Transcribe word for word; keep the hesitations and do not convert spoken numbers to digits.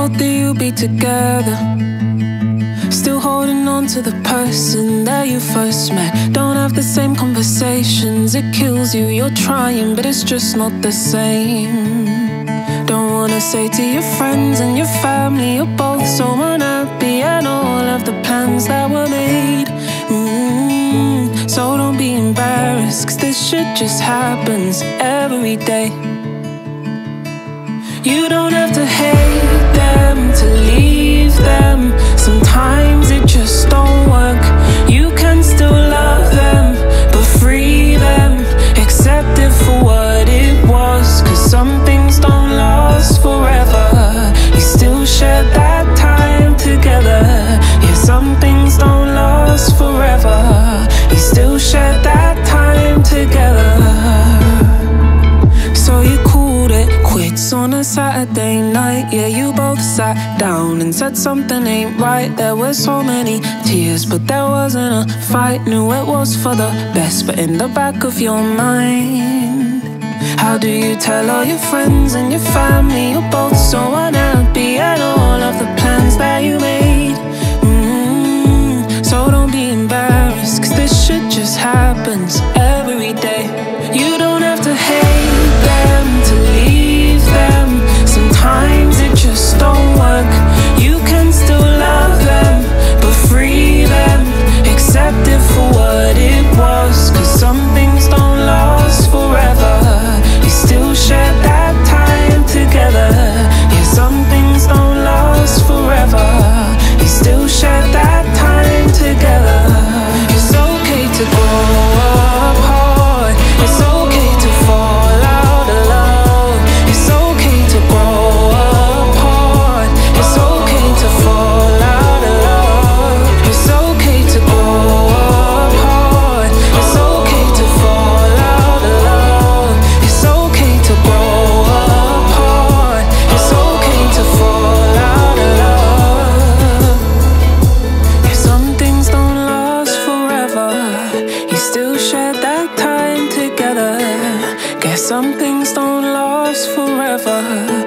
thought that you'd be together, still holding on to the person that you first met. Don't have the same conversations, it kills you. You're trying, but it's just not the same. Don't wanna say to your friends and your family you're both so unhappy, and all of the plans that were made. mm, So don't be embarrassed, cause this shit just happens every day. You don't have to hate them to leave them. Sometimes it just don't work. You can still love them, but free them. Accept it for what it was, cause some things don't last forever. You still share that time together. Yeah, some things don't last forever. You still share that time together. So you called it quits on a Saturday night. Yeah, you both sat down and said something ain't right. There were so many tears, but there wasn't a fight. Knew it was for the best, but in the back of your mind, how do you tell all your friends and your family you're both so unhappy, and all of the plans that you made? mm, So don't be embarrassed, cause this shit just happens every day. You don't have to hate them to leave them. Sometimes it just don't work. You can still love them, but free them. Accept it for what it was, cause some things don't last forever. You still share that time together. Yeah, some things don't last forever. You still share that time together. It's okay to grow apart. It's okay to fall out of love. It's okay to grow apart. It's okay to fall out of love. It's okay to grow apart. It's okay to fall out of love. It's okay to grow apart. It's okay to fall out of love. Yeah, some things don't last forever. You still share that time together. Guess some things don't last forever.